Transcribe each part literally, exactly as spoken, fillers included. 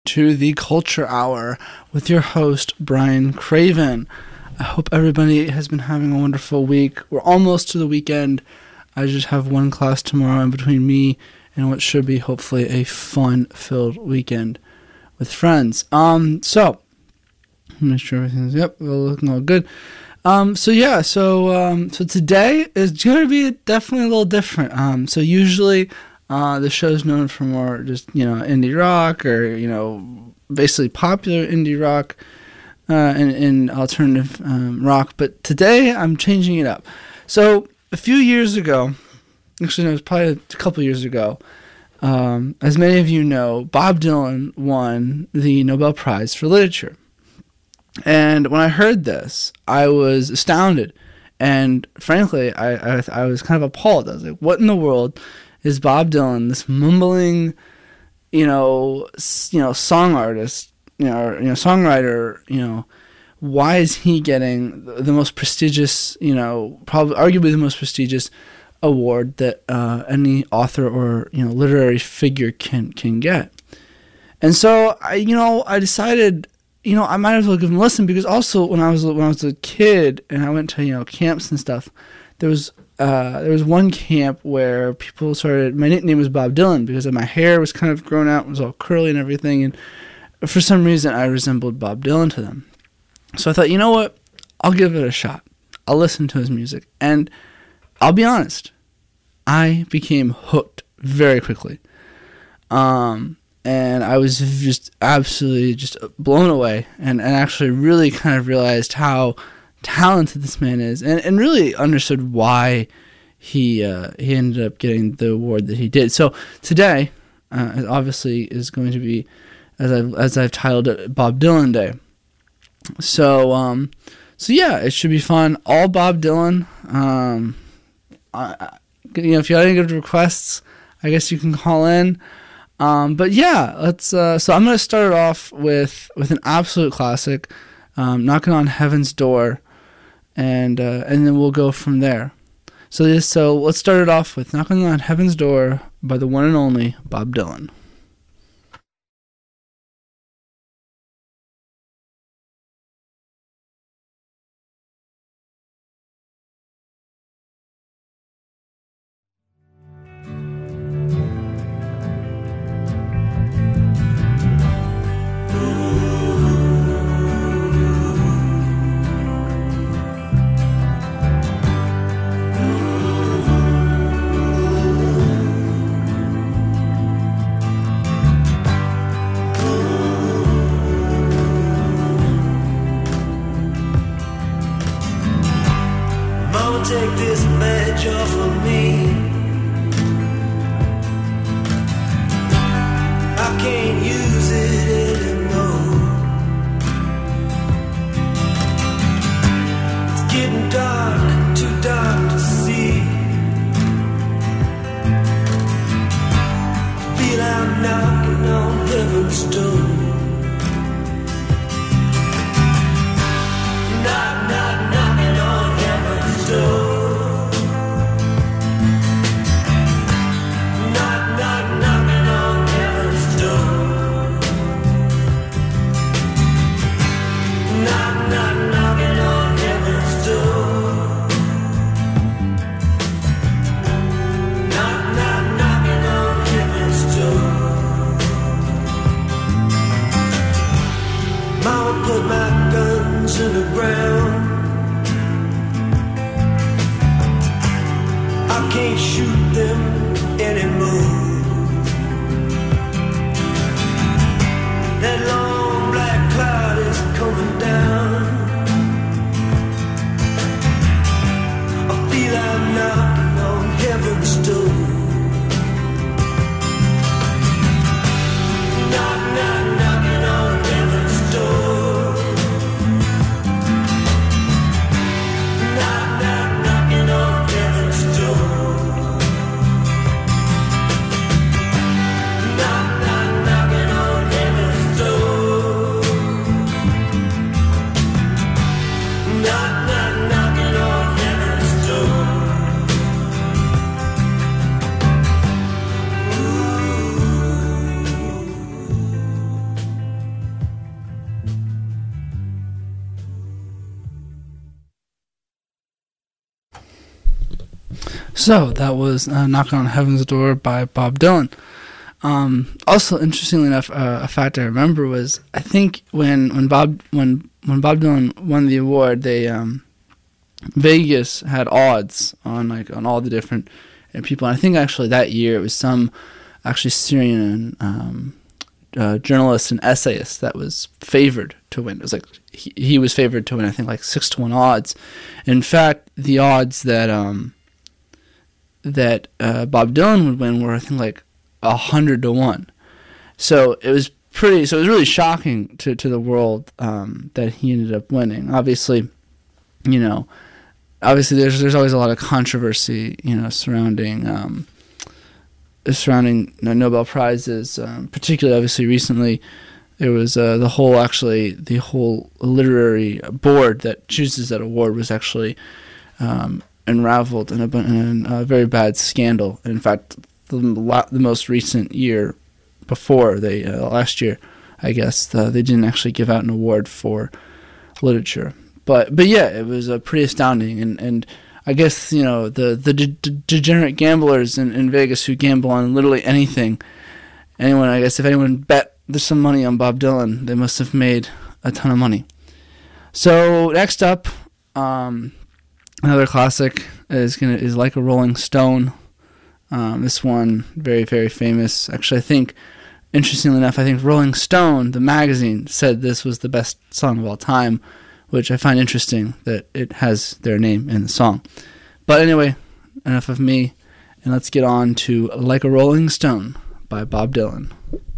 to the Culture Hour with your host, Brian Craven. I hope everybody has been having a wonderful week. We're almost to the weekend. I just have one class tomorrow in between me and what should be hopefully a fun-filled weekend with friends. Um, so, make sure everything's, yep, we're looking all good. Um, so yeah, so, um, so today is going to be definitely a little different. Um, so usually, uh, the show's known for more just, you know, indie rock or, you know, basically popular indie rock, uh, and, and alternative, um, rock. But today I'm changing it up. So a few years ago, actually no, it was probably a couple years ago, um, as many of you know, Bob Dylan won the Nobel Prize for Literature. And when I heard this, I was astounded, and frankly, I, I I was kind of appalled. I was like, "What in the world is Bob Dylan, this mumbling, you know, s- you know, song artist, you know, or, you know, songwriter, you know, why is he getting the, the most prestigious, you know, probably arguably the most prestigious award that uh, any author or you know literary figure can can get?" And so I, you know, I decided, you know, I might as well give him a listen, because also when I was when I was a kid and I went to, you know, camps and stuff, there was uh, there was one camp where people started, my nickname was Bob Dylan because my hair was kind of grown out, it was all curly and everything, and for some reason I resembled Bob Dylan to them. So I thought, you know what, I'll give it a shot. I'll listen to his music, and I'll be honest, I became hooked very quickly. Um... And I was just absolutely just blown away, and, and actually really kind of realized how talented this man is, and, and really understood why he uh, he ended up getting the award that he did. So today, uh, obviously, is going to be, as I've, as I've titled it, Bob Dylan Day. So, um, so yeah, it should be fun. All Bob Dylan. Um, I, you know, if you have any good requests, I guess you can call in. Um, but yeah, let's. Uh, so I'm going to start it off with, with an absolute classic, um, "Knocking on Heaven's Door," and uh, and then we'll go from there. So this, so let's start it off with "Knocking on Heaven's Door" by the one and only Bob Dylan. Take this badge off of me. I can't use it anymore. It's getting dark, too dark to see. I feel I'm knocking on heaven's door. Knock, knock, knocking on heaven's door. Put my guns in the ground. I can't shoot them anymore. That long black cloud is coming down. I feel I'm knocking on heaven's door. Knock, knock, knocking on heaven's door. Knock, knock, knocking on heaven's door. So that was uh, Knocking on Heaven's Door by Bob Dylan. Um, also, interestingly enough, uh, a fact I remember was I think when when Bob when when Bob Dylan won the award, they um, Vegas had odds on like on all the different uh, people. And I think actually that year it was some actually Syrian um, uh, journalist and essayist that was favored to win. It was like he, he was favored to win. I think like six to one odds. In fact, the odds that um, that uh, Bob Dylan would win were I think like a hundred to one. So it was pretty. So it was really shocking to to the world um, that he ended up winning. Obviously, you know, obviously there's there's always a lot of controversy, you know, surrounding um, surrounding Nobel Prizes. Um, particularly, obviously, recently there was uh, the whole actually the whole literary board that chooses that award was actually um, unraveled in a, in a very bad scandal. In fact, the, the most recent year before they uh, last year, I guess uh, they didn't actually give out an award for literature. But but yeah, it was uh, pretty astounding, and, and I guess you know the the de- de- degenerate gamblers in, in Vegas who gamble on literally anything. Anyone, I guess, if anyone bet there's some money on Bob Dylan, they must have made a ton of money. So next up, um, another classic is gonna is Like a Rolling Stone. Um, this one very very famous. Actually, I think interestingly enough, I think Rolling Stone, the magazine, said this was the best song of all time, which I find interesting that it has their name in the song. But anyway, enough of me, and let's get on to Like a Rolling Stone by Bob Dylan.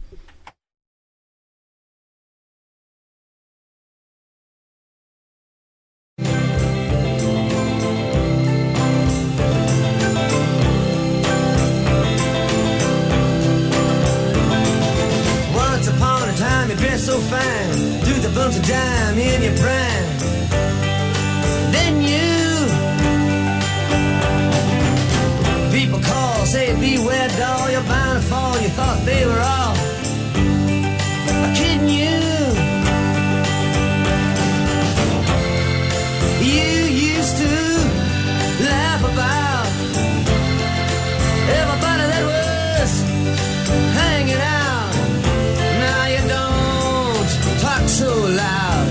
Once upon a time you dressed so fine, threw the bumps of dime in your prime. Then you people call, say beware doll, you're bound to fall. You thought they were all kidding you. You used to laugh about everybody that was hanging out. Now you don't talk so loud.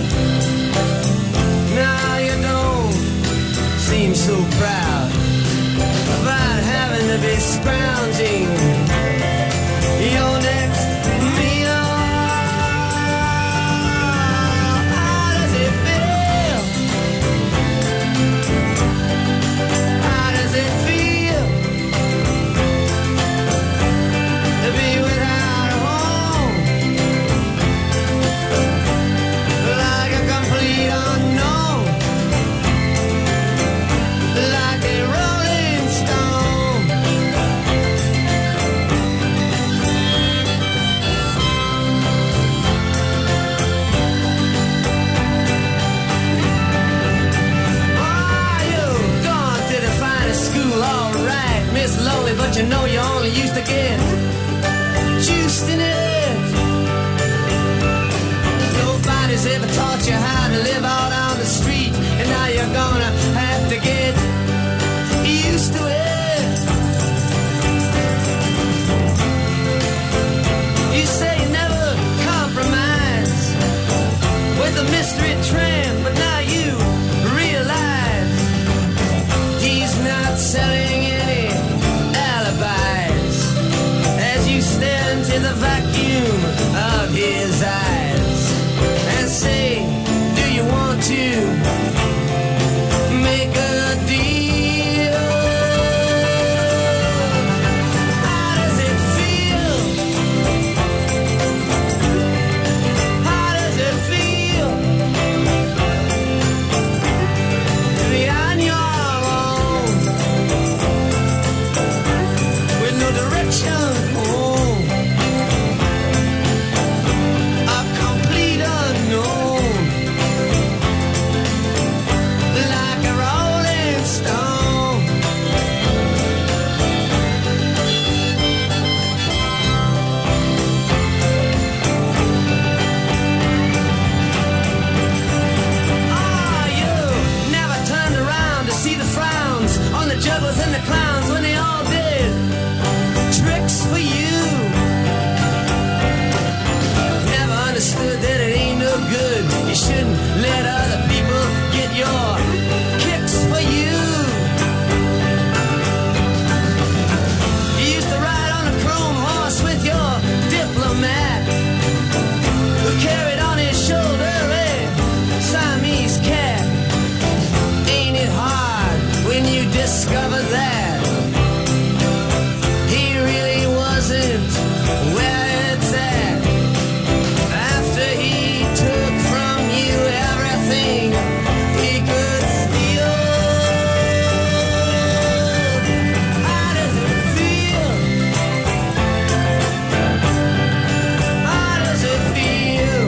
Now you don't seem so proud about having to be scrounging your next meal. How does it feel? How does it feel to be without a home? Like a complete unknown, like a rolling stone. Oh, you've gone to the finest school, all right, Miss Lonely, but you know you only used to get juiced in it. Nobody's ever taught you how to live out on the street, and now you're gonna have to get used to it. You say you never compromise with a mystery tramp, but now you realize he's not selling any alibis as you stare into the vacuum of his eyes and say, do you want to make a deal? How does it feel? How does it feel let other people get your kicks for you. You used to ride on a chrome horse with your diplomat, who carried on his shoulder a Siamese cat. Ain't it hard when you discover that he really wasn't where it's at? After he took from you everything he could steal. How does it feel? How does it feel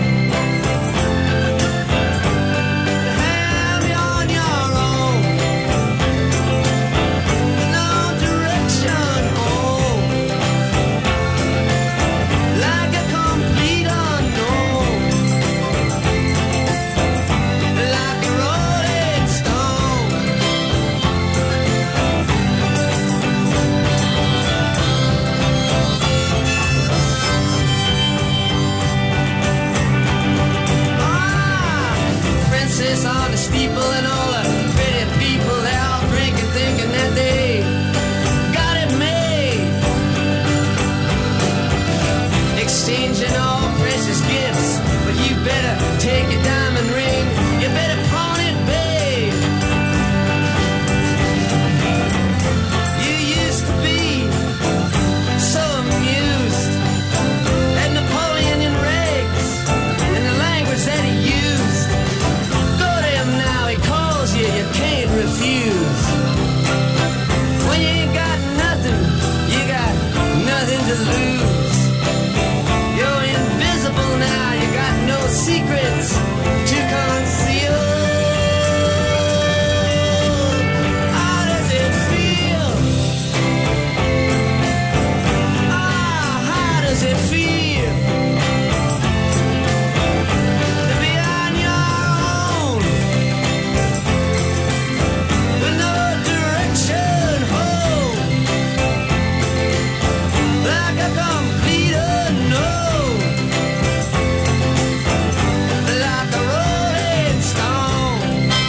to have you on your own, no direction home, like a complete unknown, like a rolling stone? Ah, princess on the steeple and all the pretty people, they all drinking, thinking that they got it made, exchanging all precious gifts. But you better take your diamond ring, you better pawn it, babe. You used to be so amused at Napoleon Regs and the language that he used. Go to him now, he calls you, you can't refuse. When you ain't got nothing, you got nothing to lose. You're invisible now, you got no secrets to conceal. How does it feel? Ah, how does it feel to be on your own, with no direction home, like a complete unknown, like a rolling stone?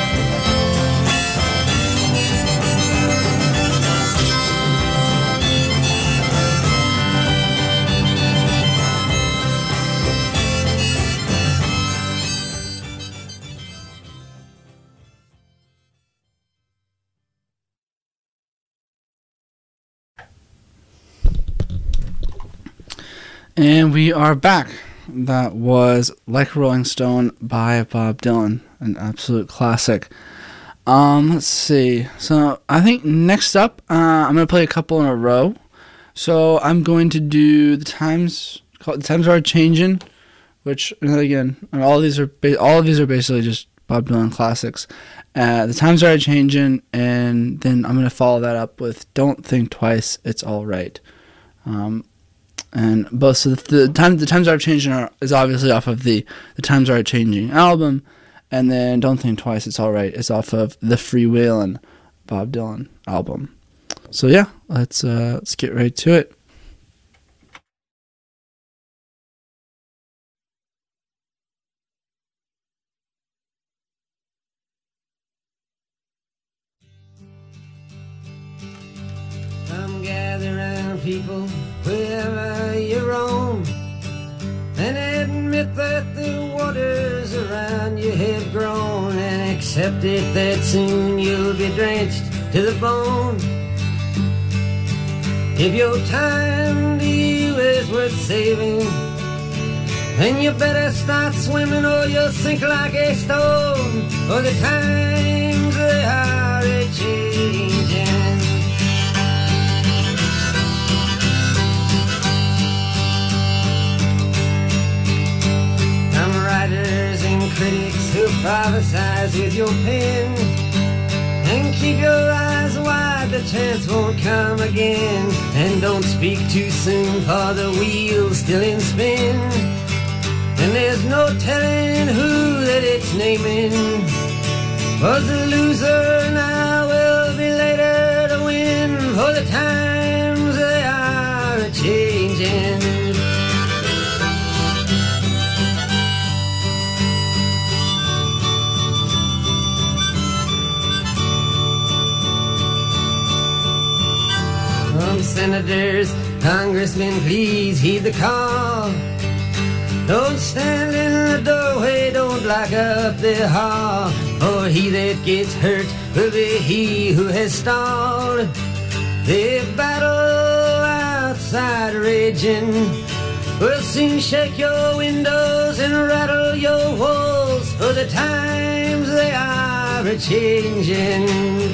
And we are back. That was Like a Rolling Stone by Bob Dylan, an absolute classic. Um, let's see. So I think next up, uh, I'm gonna play a couple in a row. So I'm going to do the times. The times are changing, which again, all of these are ba- all of these are basically just Bob Dylan classics. Uh, the times are changing, and then I'm gonna follow that up with "Don't Think Twice, It's All Right." Um, and both so the, the time the times are changing are, is obviously off of the the times are changing album, and then "Don't Think Twice, It's All Right" is off of the Freewheelin' Bob Dylan album. So yeah, let's uh, let's get right to it. Come gather round, people, wherever you roam, and admit that the waters around you have grown, and accept it that soon you'll be drenched to the bone. If your time to you is worth saving, then you better start swimming or you'll sink like a stone, for the times they are a-changing. Some writers and critics who prophesize with your pen, and keep your eyes wide, the chance won't come again. And don't speak too soon, for the wheel's still in spin, and there's no telling who that it's naming. Was the loser now will be later to win, for the times they are a-changing. senators, congressmen, please heed the call. Don't stand in the doorway, don't block up the hall, for he that gets hurt will be he who has stalled. The battle outside raging will soon shake your windows and rattle your walls, for the times they are a-changing.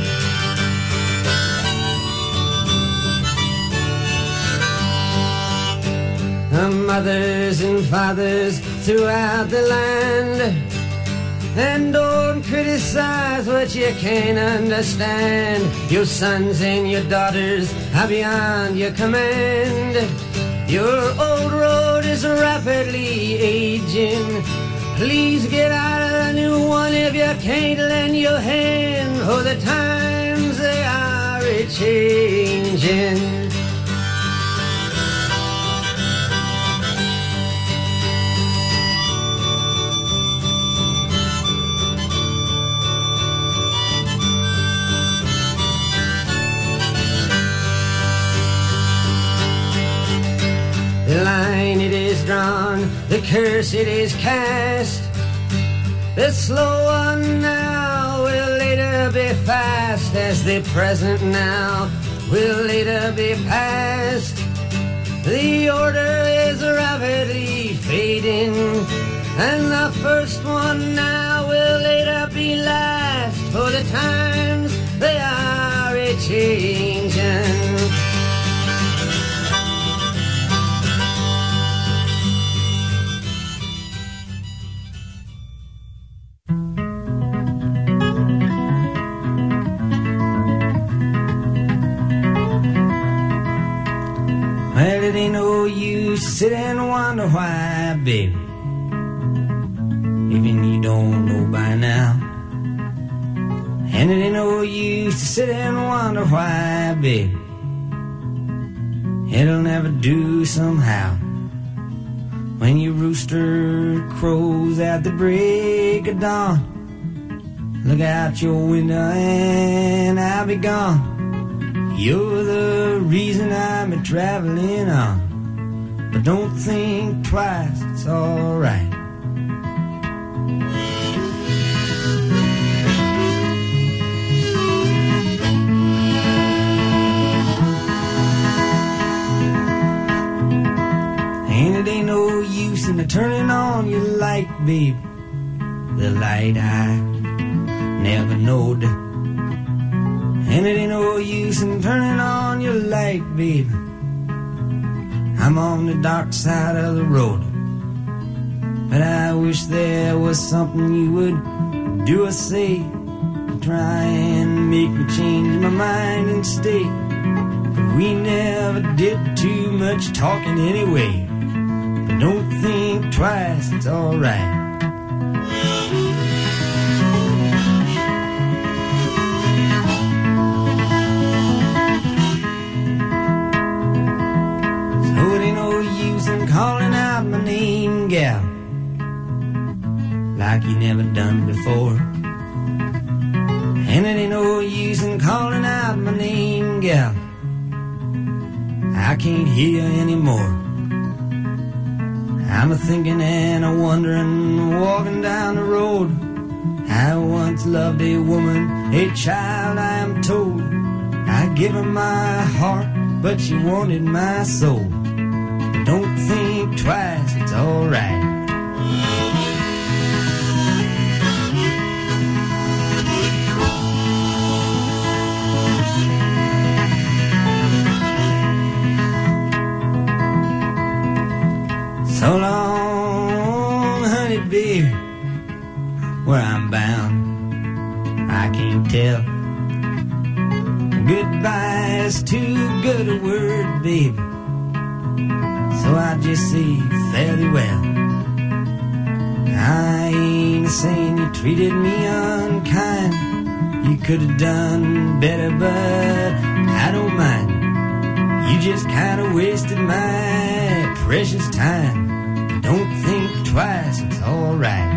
Mothers and fathers throughout the land, and don't criticize what you can't understand. Your sons and your daughters are beyond your command. Your old road is rapidly aging. Please get out of the new one if you can't lend your hand, for the times they are a-changing. The line it is drawn, the curse it is cast. The slow one now will later be fast, as the present now will later be past. The order is rapidly fading, and the first one now will later be last, for the times they are a-changing. Well, it ain't no use to sit and wonder why, baby, even you don't know by now. And it ain't no use to sit and wonder why, baby, it'll never do somehow. When your rooster crows at the break of dawn, look out your window and I'll be gone. You're the reason I'm a-traveling on, but don't think twice, it's alright. And it ain't no use in turning on your light, babe, the light I never knowed. And it ain't no use in turning on your light, baby, I'm on the dark side of the road. But I wish there was something you would do or say to try and make me change my mind and stay. But we never did too much talking anyway. But don't think twice, it's alright. Calling out my name, gal, like you never done before. And it ain't no use in calling out my name, gal, I can't hear you anymore. I'm a-thinking and a-wondering, walking down the road. I once loved a woman, a child I am told. I gave her my heart, but she wanted my soul. Don't think twice, it's alright. So long, honey, baby, where I'm bound, I can't tell. Goodbye is too good a word, baby, so I just say fairly well. I ain't saying you treated me unkind. You could have done better, but I don't mind. You just kind of wasted my precious time. Don't think twice, it's alright.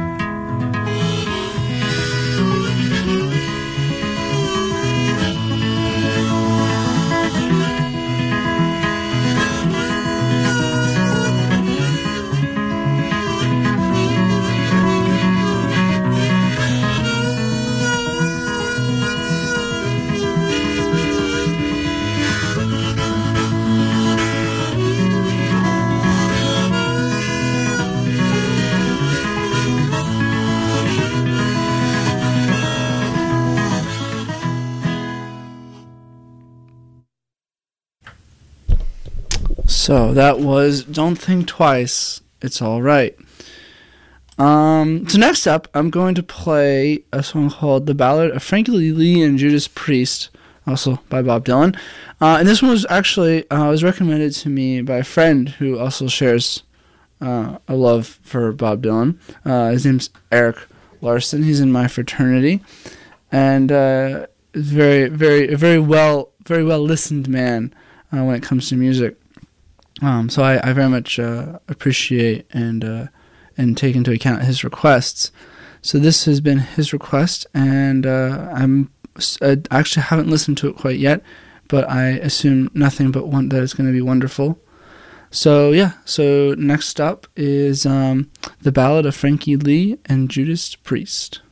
So that was Don't Think Twice, It's All Right. Um, so next up, I'm going to play a song called The Ballad of Frankie Lee and Judas Priest, also by Bob Dylan. Uh, and this one was actually uh, was recommended to me by a friend who also shares uh, a love for Bob Dylan. Uh, his name's Eric Larson. He's in my fraternity, and uh, is very, very, a very well, very well listened man uh, when it comes to music. Um, so I, I very much uh, appreciate and uh, and take into account his requests. So this has been his request, and uh, I'm I actually haven't listened to it quite yet, but I assume nothing but one that it's going to be wonderful. So yeah, so next up is um, The Ballad of Frankie Lee and Judas Priest.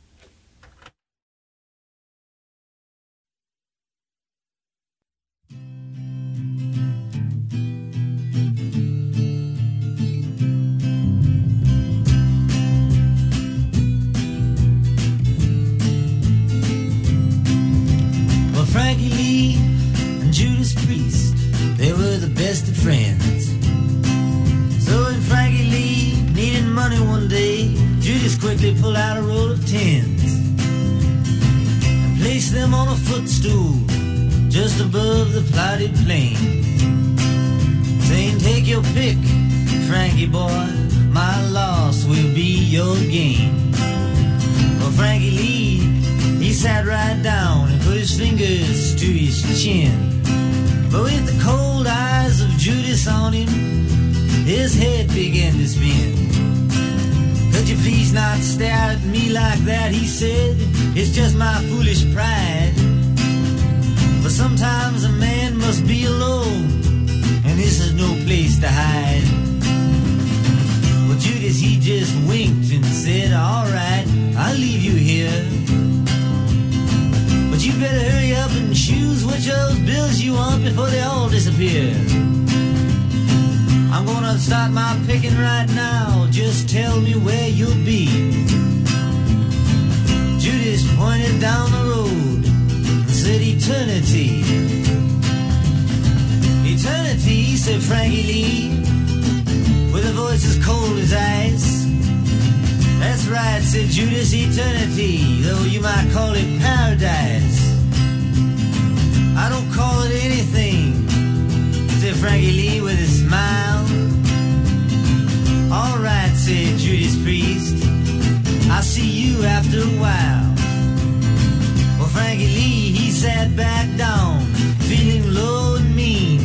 Frankie Lee and Judas Priest, they were the best of friends. So when Frankie Lee needed money one day, Judas quickly pulled out a roll of tens and placed them on a footstool just above the plotted plain, saying, "Take your pick, Frankie boy, my loss will be your gain." Well, Frankie Lee, he sat right down and put his fingers to his chin. But with the cold eyes of Judas on him, his head began to spin. "Could you please not stare at me like that?" he said. "It's just my foolish pride. But sometimes a man must be alone, and this is no place to hide." Well, Judas, he just winked and said, "All right, I'll leave you here. But you better hurry up and choose which of those bills you want before they all disappear. I'm gonna start my picking right now. Just tell me where you'll be." Judas pointed down the road and said, "Eternity." "Eternity," said Frankie Lee, with a voice as cold as ice. "That's right," said Judas, "eternity, though you might call it paradise." "I don't call it anything," said Frankie Lee with a smile. "All right," said Judas Priest, "I'll see you after a while." Well, Frankie Lee, he sat back down, feeling low and mean,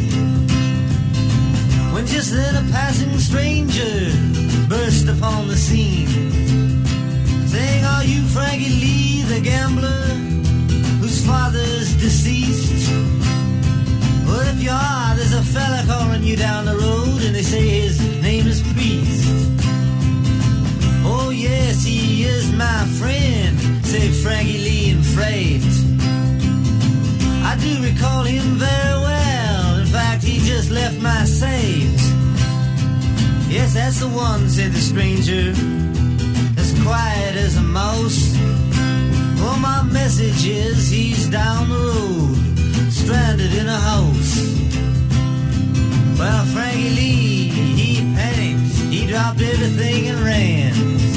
when just then a passing stranger burst upon the scene, saying, "Are you Frankie Lee, the gambler, whose father's deceased? Well, if you are, there's a fella calling you down the road, and they say his name is Priest." "Oh yes, he is my friend," said Frankie Lee in fright. "I do recall him very well. In fact, he just left my sight." "Yes, that's the one," said the stranger, as quiet as a mouse. "Well, my message is he's down the road, stranded in a house." Well, Frankie Lee, he panicked, he dropped everything and ran,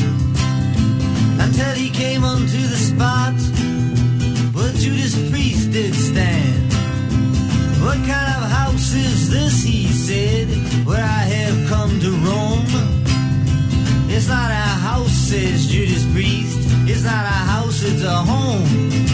until he came onto the spot where Judas Priest did stand. "What kind of house is this," he said, "where I have come to roam?" "It's not a house," says Judas Priest, "it's not a house, it's a home."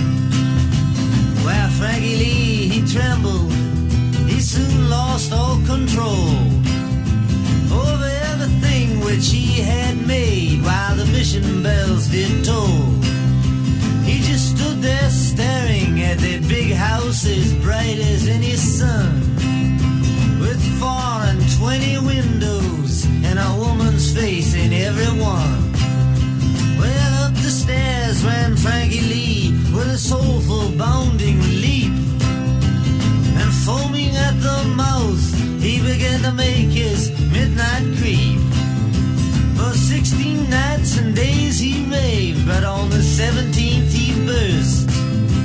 Well, Frankie Lee, he trembled, he soon lost all control over everything which he had made while the mission bells did toll. He just stood there staring at that big house as bright as any sun, with four and twenty windows and a woman's face in every one. Well, up the stairs ran Frankie Lee with a soulful bounding leap, and foaming at the mouth he began to make his midnight creep. For sixteen nights and days he raved, but on the seventeenth he burst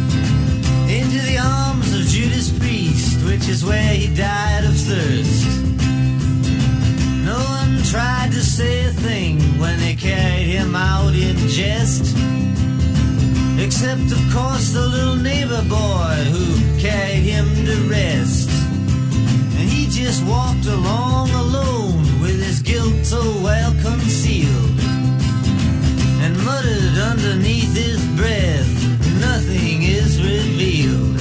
into the arms of Judas Priest, which is where he died of thirst. tried to say a thing when they carried him out in jest. Except, of course, the little neighbor boy who carried him to rest. And he just walked along alone with his guilt so well concealed, and muttered underneath his breath, nothing is revealed.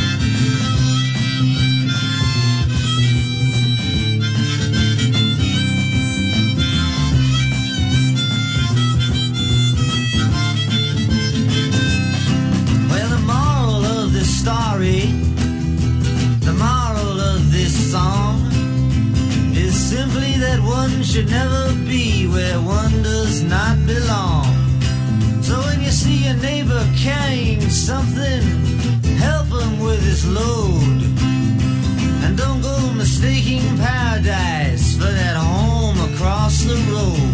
Story, the moral of this song is simply that one should never be where one does not belong. So when you see a neighbor carrying something, help him with his load, and don't go mistaking paradise for that home across the road.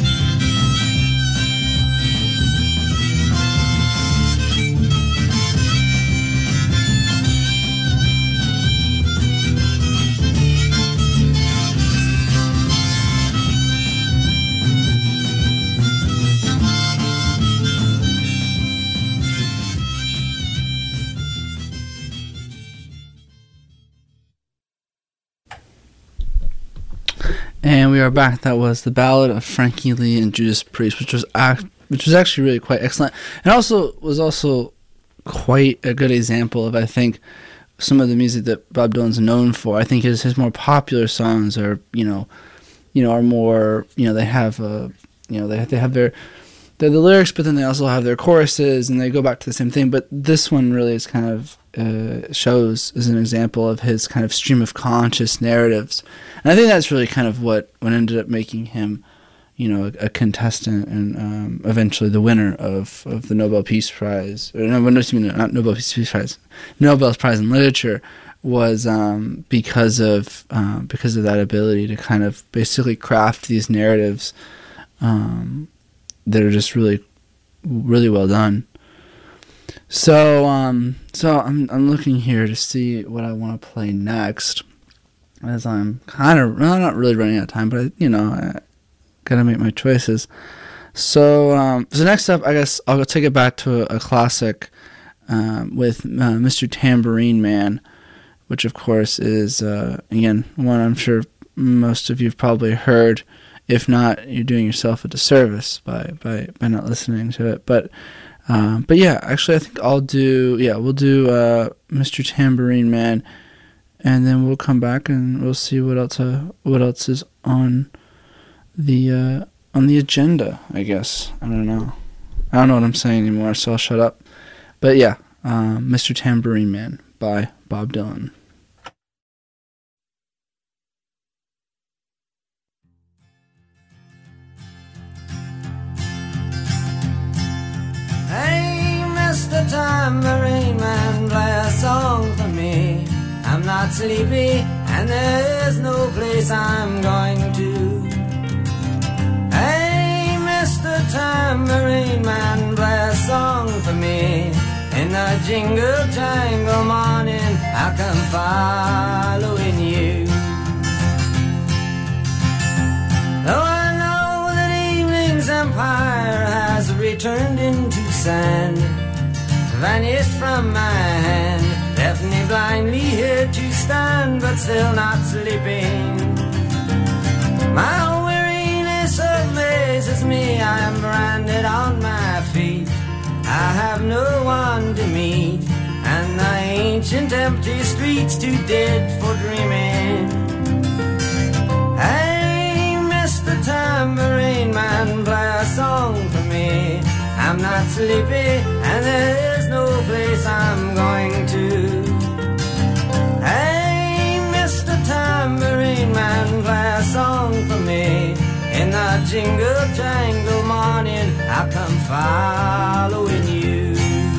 And we are back. That was the Ballad of Frankie Lee and Judas Priest, which was act, which was actually really quite excellent, and also was also quite a good example of, I think, some of the music that Bob Dylan's known for. I think his his more popular songs are, you know, you know, are more, you know, they have a, you know, they they have their they're the lyrics, but then they also have their choruses, and they go back to the same thing. But this one really is kind of uh, shows as an example of his kind of stream of conscious narratives. And I think that's really kind of what, what ended up making him, you know, a, a contestant and um, eventually the winner of, of the Nobel Peace Prize. Or no, no, excuse me, not Nobel Peace Prize, Nobel Prize in Literature, was um, because of um, because of that ability to kind of basically craft these narratives um, that are just really, really well done. So, um, so I'm I'm looking here to see what I want to play next, as I'm kind of well, not really running out of time, but I, you know, I gotta make my choices. So, um, so next up, I guess I'll take it back to a, a classic um, with uh, Mister Tambourine Man, which of course is uh, again one I'm sure most of you've probably heard. If not, you're doing yourself a disservice by by, by not listening to it. But um, but yeah, actually, I think I'll do yeah we'll do uh, Mister Tambourine Man, and then we'll come back and we'll see what else uh, what else is on the uh, on the agenda. I guess I don't know. I don't know what I'm saying anymore, so I'll shut up. But yeah, um, Mister Tambourine Man by Bob Dylan. Hey, Mister Tambourine Man, play a song for me. I'm not sleepy, and there's no place I'm going to. Hey, Mister Tambourine Man, play a song for me. In the jingle jangle morning, I come following you. Though I know that evening's empire has returned into sand, vanished from my hand, left me blindly here to stand, but still not sleeping. My weariness amazes me, I am branded on my feet. I have no one to meet, and the ancient empty streets too dead for dreaming. Hey, Mister Tambourine Man, play a song for me. I'm not sleepy, and there's no place I'm going to. Hey, Mister Tambourine Man, play a song for me. In the jingle jangle morning, I come following you.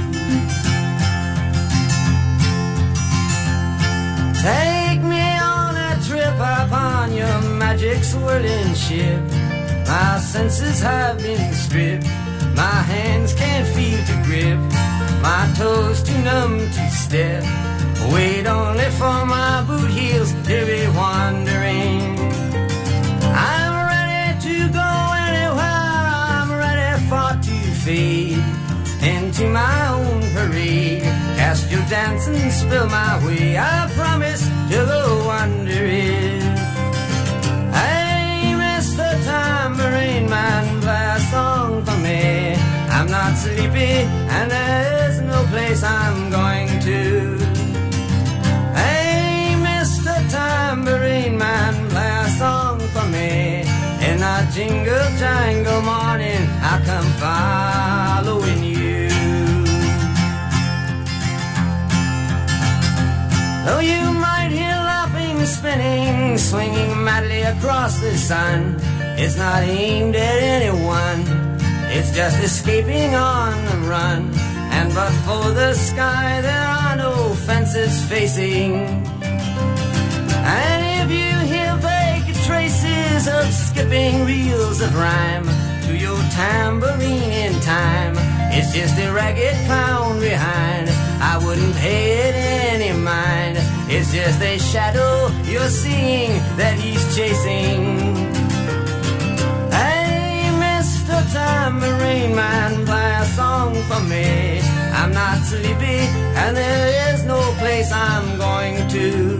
Take me on a trip upon your magic swirling ship. My senses have been stripped, my hands can't feel to grip, my toes too numb to step. Wait only for my boot heels to be wandering. I'm ready and spill my way. I promise to go wandering. Hey, Mister Tambourine Man, play a song for me. I'm not sleepy and there's no place I'm going to. Hey, Mister Tambourine Man, play a song for me. In a jingle jangle morning, I come following you. Though you might hear laughing, spinning, swinging madly across the sun, it's not aimed at anyone, it's just escaping on the run. And but for the sky, there are no fences facing. And if you hear vague traces of skipping reels of rhyme to your tambourine in time, it's just a ragged clown behind. I wouldn't pay it any mind. It's just a shadow you're seeing that he's chasing. Hey, Mister Tambourine Man, play a song for me. I'm not sleepy and there is no place I'm going to.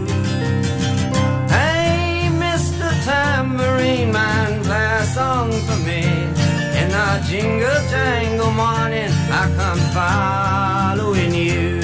Hey, Mister Tambourine Man, play a song for me. In a jingle jangle morning, I come following you.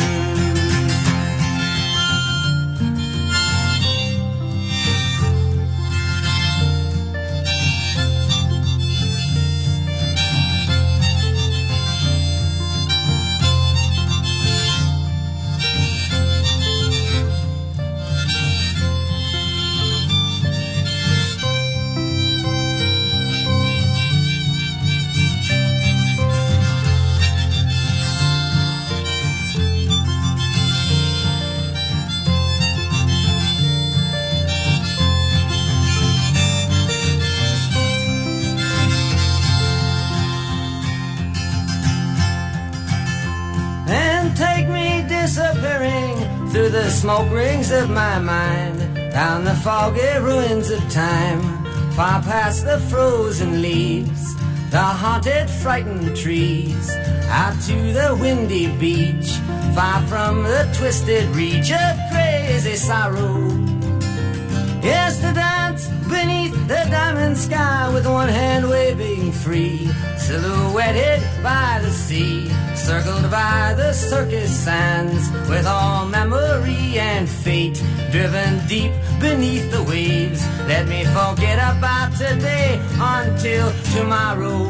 Disappearing through the smoke rings of my mind, down the foggy ruins of time, far past the frozen leaves, the haunted, frightened trees, out to the windy beach, far from the twisted reach of crazy sorrow. Yes, to dance beneath the diamond sky with one hand waving free, silhouetted by the sea, circled by the circus sands, with all memory and fate driven deep beneath the waves. Let me forget about today until tomorrow.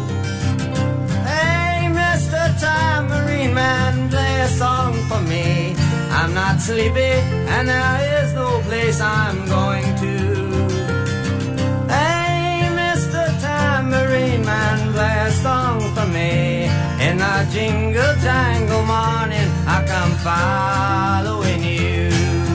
Hey, Mister Tambourine Man, play a song for me. I'm not sleepy and there is no place I'm going to. Hey, Mister Tambourine Man, play a song for me. In a jingle jangle morning, I come following you.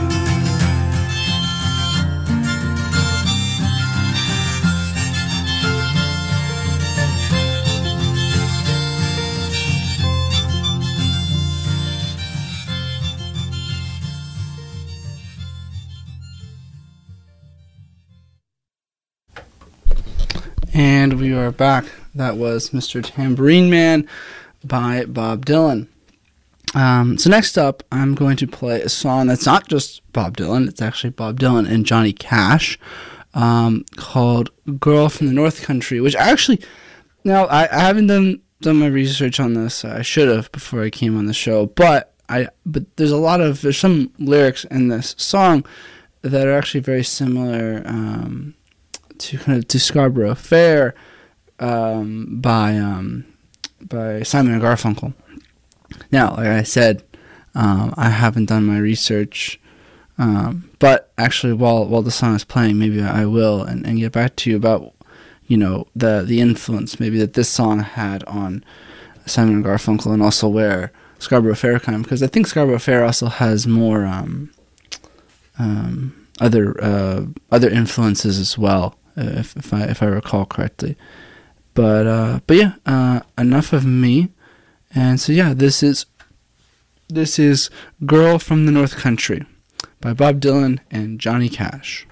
And we are back. That was Mister Tambourine Man by Bob Dylan. Um, so next up, I'm going to play a song that's not just Bob Dylan. It's actually Bob Dylan and Johnny Cash, um, called Girl from the North Country, which actually, now I, I haven't done, done my research on this. I should have before I came on the show, but I but there's a lot of, there's some lyrics in this song that are actually very similar um, to kind of to Scarborough Fair um, by um, by Simon and Garfunkel. Now, like I said, um, I haven't done my research, um, but actually, while while the song is playing, maybe I will and, and get back to you about, you know, the the influence maybe that this song had on Simon and Garfunkel, and also where Scarborough Fair came, because I think Scarborough Fair also has more um, um, other uh, other influences as well, if if I if I recall correctly. But uh, but yeah, uh, enough of me. And so yeah, this is this is Girl from the North Country by Bob Dylan and Johnny Cash.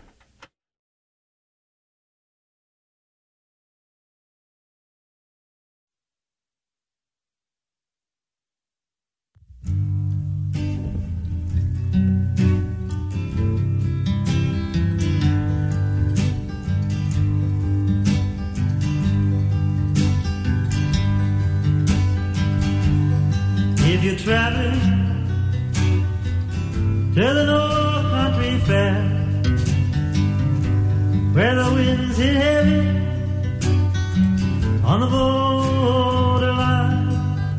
if you're traveling to the North Country Fair, where the winds hit heavy on the borderline,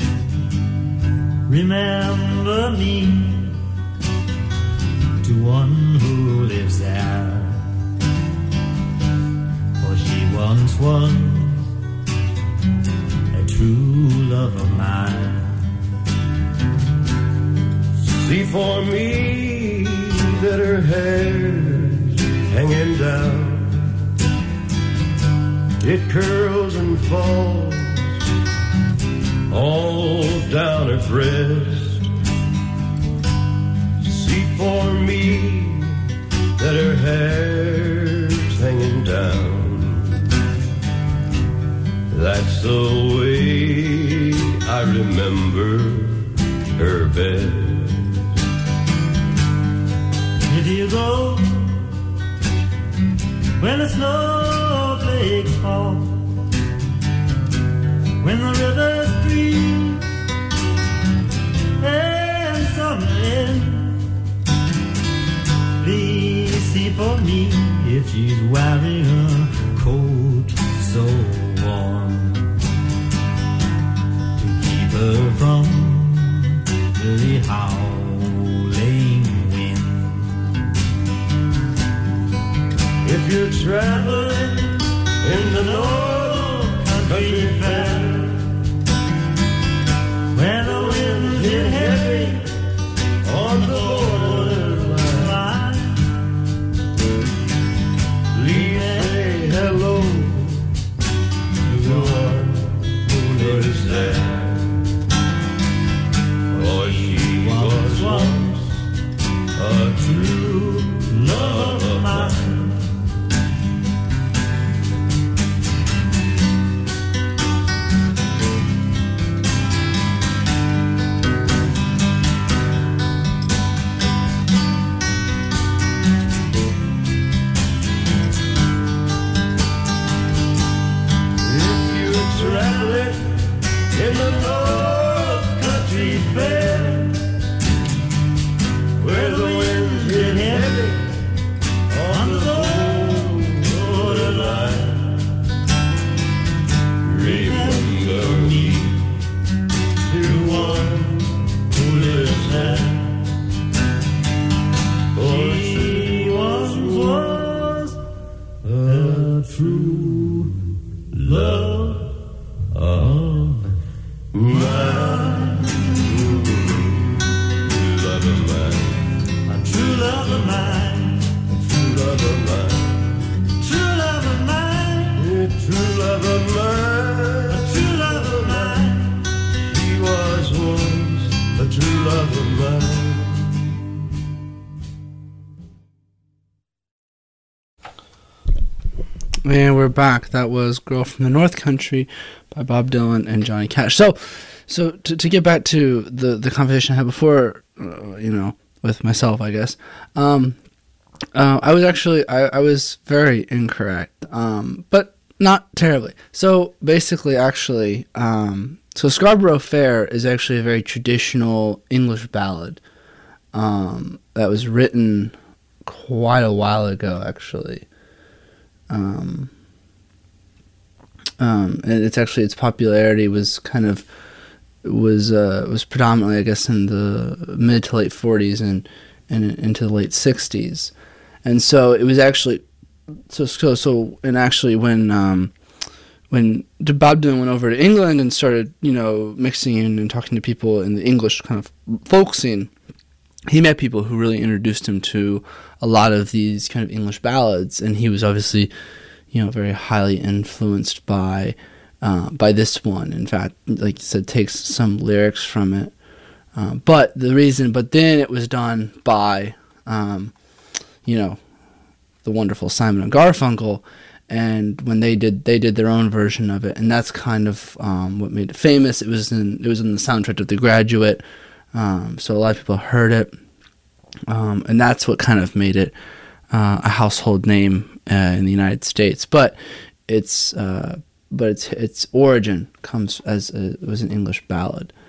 remember me to one who lives there, for she once was a true love of mine. See for me that her hair's hanging down, it curls and falls all down her breast. See for me that her hair's hanging down, that's the way I remember her best. If you go when the snowflakes fall, when the rivers freeze and summer ends, please see for me if she's wearing a coat so warm to keep her from the howling wind. If you're traveling in the North Country Fair, where the winds hit heavy on the borderline, please say hello to the one who lives there, for she was once a true love of mine. In the North Country Fair, where the winds hit heavy on the borderline, remember me to one who lives there, for she once was a true love of mine. Love of mine, a true love of mine, true love of mine, true love of mine, true love of mine, a true love of mine. She was once a true love of mine. And we're back. That was Girl from the North Country by Bob Dylan and Johnny Cash. So, so to, to get back to the, the conversation I had before, uh, you know, with myself, I guess, um, uh, I was actually, I, I was very incorrect, um, but not terribly. So basically, actually, um, so Scarborough Fair is actually a very traditional English ballad um, that was written quite a while ago, actually. Um, um, and it's actually, its popularity was kind of, was, uh, was predominantly, I guess, in the mid to late forties and, and into the late sixties. And so it was actually, so, so, so, and actually when, um, when Bob Dylan went over to England and started, you know, mixing in and talking to people in the English kind of folk scene, he met people who really introduced him to a lot of these kind of English ballads, and he was obviously, you know, very highly influenced by uh, by this one. In fact, like you said, takes some lyrics from it. Uh, but the reason, but then it was done by, um, you know, the wonderful Simon and Garfunkel, and when they did, they did their own version of it, and that's kind of um, what made it famous. It was in, it was in the soundtrack of The Graduate. Um, so a lot of people heard it, um, and that's what kind of made it uh, a household name uh, in the United States. But its uh, but its its origin comes as a, it was an English ballad,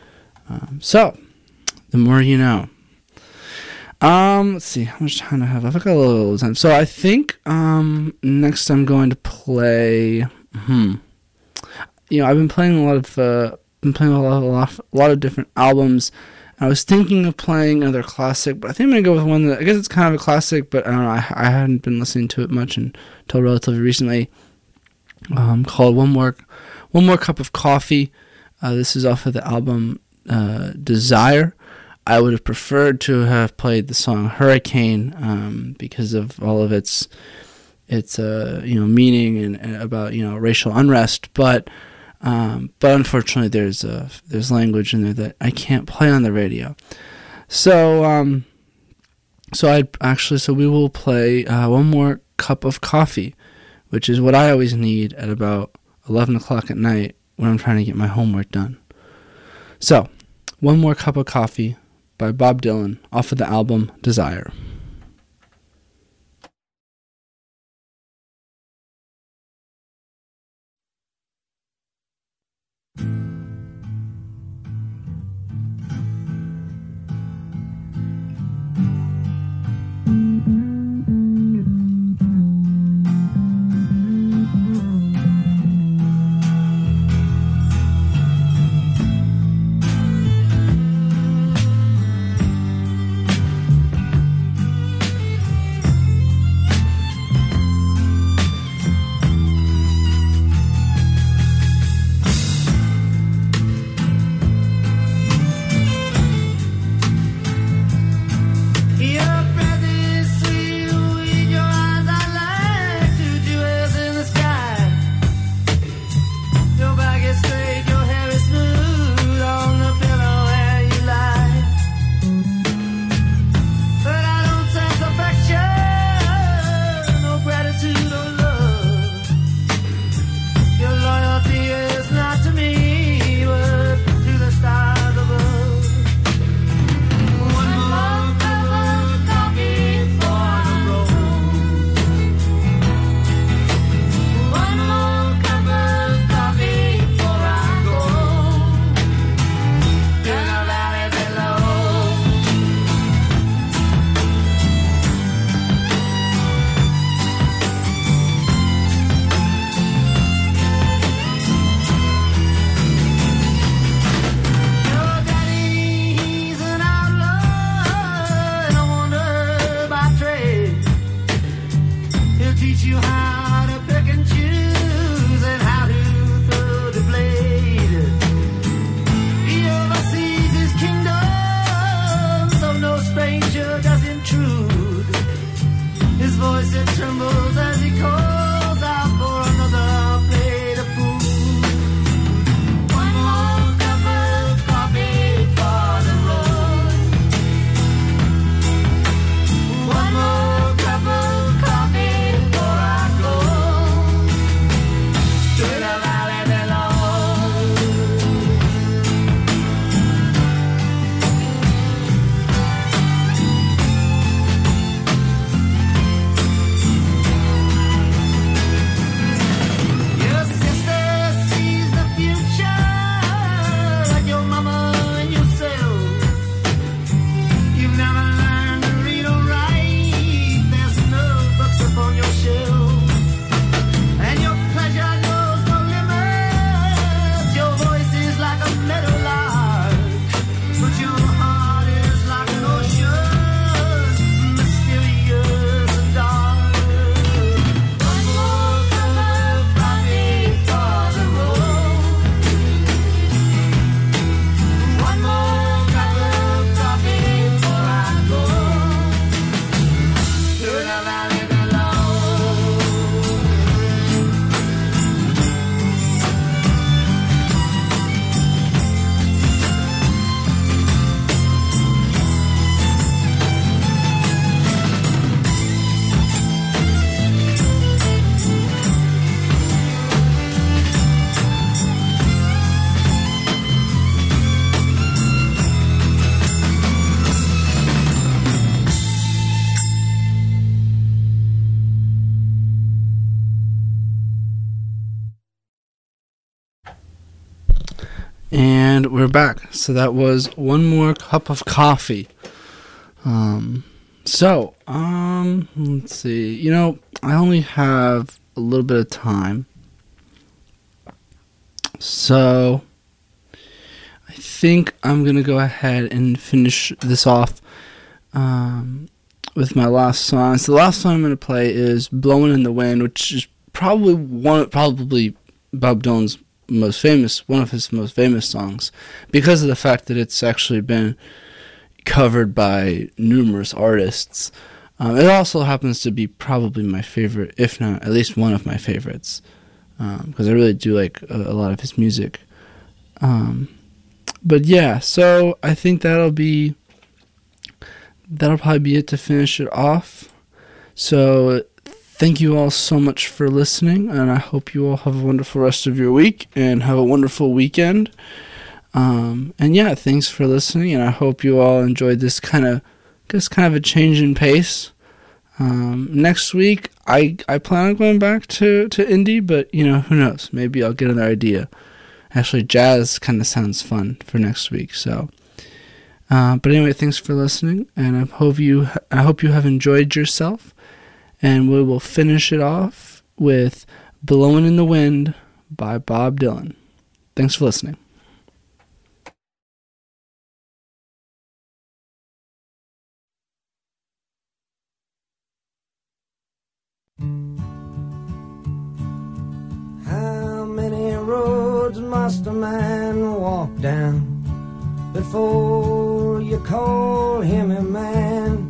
Um, so, the more you know. Um, let's see, how much time do I have? I've got a little time. So I think um, next I'm going to play. Hmm. You know, I've been playing a lot of. Uh, been playing a lot, of, a lot, a lot of different albums. I was thinking of playing another classic, but I think I'm gonna go with one that I guess it's kind of a classic, but I don't know. I, I hadn't been listening to it much until relatively recently. Um, called One More, One More Cup of Coffee. Uh, this is off of the album uh, Desire. I would have preferred to have played the song Hurricane um, because of all of its its uh, you know meaning and, and about you know racial unrest, but. Um, but unfortunately, there's uh, there's language in there that I can't play on the radio. So um, so I actually so we will play uh, One More Cup of Coffee, which is what I always need at about eleven o'clock at night when I'm trying to get my homework done. So, One More Cup of Coffee by Bob Dylan off of the album Desire. And we're back. So that was One More Cup of Coffee. Um, so, um, let's see. You know, I only have a little bit of time. So, I think I'm going to go ahead and finish this off um, with my last song. So the last song I'm going to play is Blowing in the Wind, which is probably one, probably Bob Dylan's most famous, one of his most famous songs, because of the fact that it's actually been covered by numerous artists. Um, it also happens to be probably my favorite, if not at least one of my favorites, because um, I really do like a, a lot of his music. Um, but yeah, so I think that'll be that'll probably be it to finish it off. So thank you all so much for listening, and I hope you all have a wonderful rest of your week and have a wonderful weekend. Um, and yeah, thanks for listening, and I hope you all enjoyed this kind of, guess kind of a change in pace. Um, next week, I I plan on going back to, to indie, but you know, who knows? Maybe I'll get another idea. Actually, jazz kind of sounds fun for next week. So, uh, but anyway, thanks for listening, and I hope you I hope you have enjoyed yourself. And we will finish it off with Blowing in the Wind by Bob Dylan. Thanks for listening. How many roads must a man walk down before you call him a man?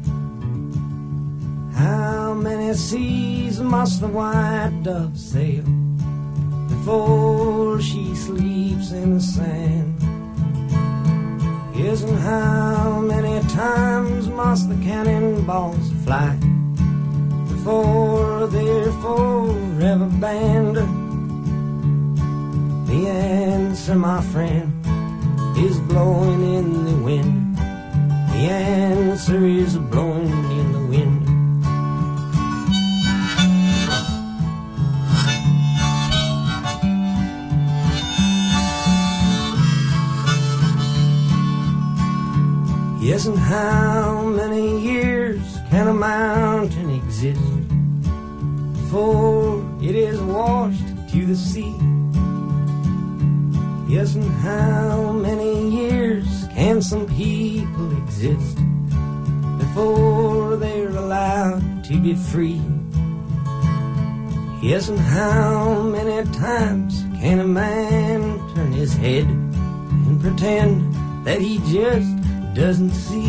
How many seas must the white dove sail before she sleeps in the sand? Yes, and how many times must the cannonballs fly before they're forever banned? The answer, my friend, is blowing in the wind. The answer is blowing in the wind. Yes, and how many years can a mountain exist before it is washed to the sea? Yes, and how many years can some people exist before they're allowed to be free? Yes, and how many times can a man turn his head and pretend that he just doesn't see?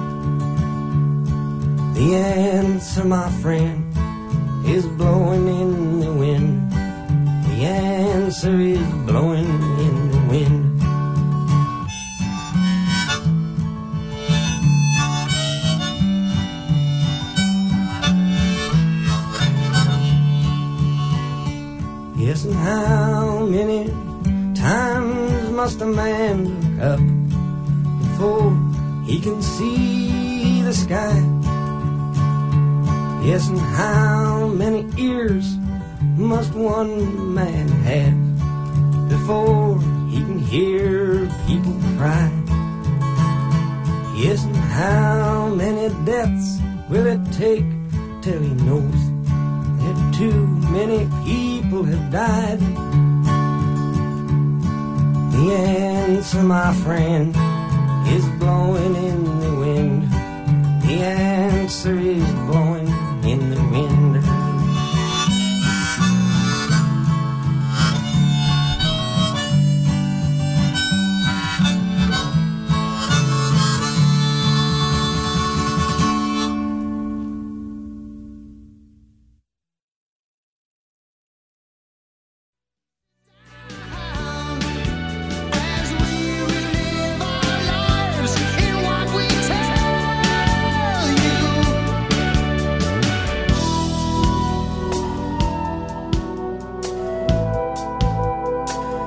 The answer, my friend, is blowing in the wind. The answer is blowing in the wind. Yes, and how many times must a man look up before he can see the sky? Yes, and how many ears must one man have before he can hear people cry? Yes, and how many deaths will it take till he knows that too many people have died? The answer, my friend, is blowing in the wind. The answer is blowing